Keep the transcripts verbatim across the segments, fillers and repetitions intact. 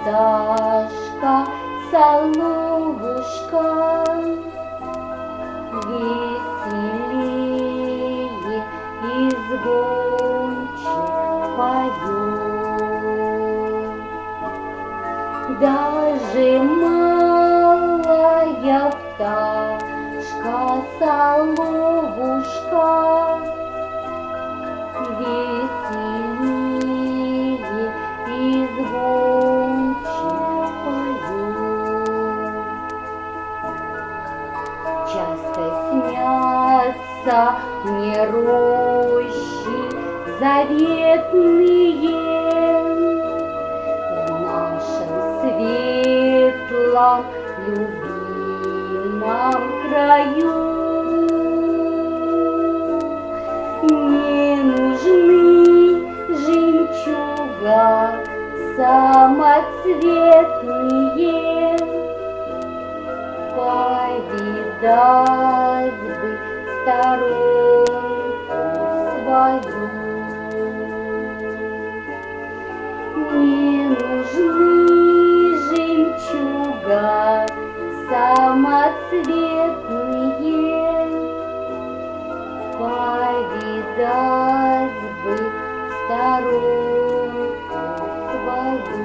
пташка, соловушка, веселее и звонче поет. Даже малая пташка, соловушка, веселее и звонче поет. Часто снятся мне рощи заветные в нашем светлом любимом краю. Не нужны жемчуга самоцветные, повидать бы сторонку свою. Не нужны жемчуга самоцветные, повидать бы сторонку свою.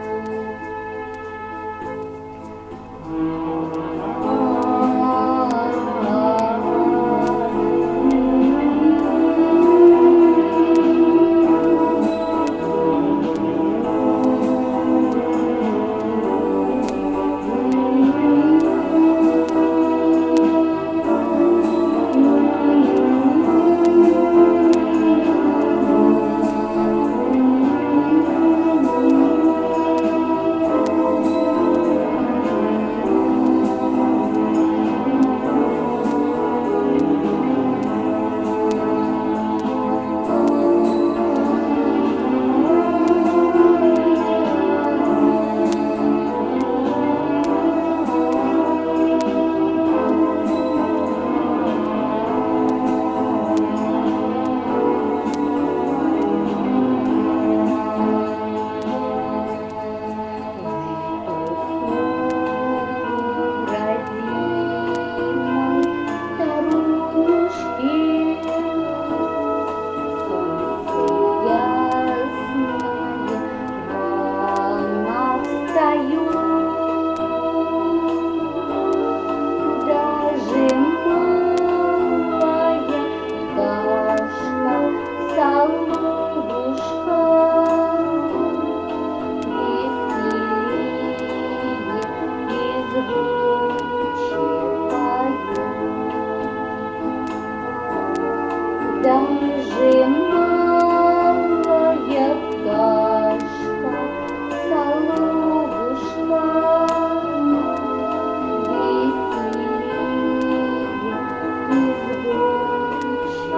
Даже малая пташка, соловушка, веселее и звонче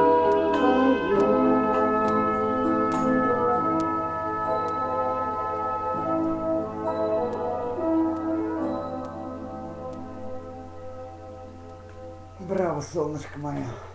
поет. Браво, солнышко мое!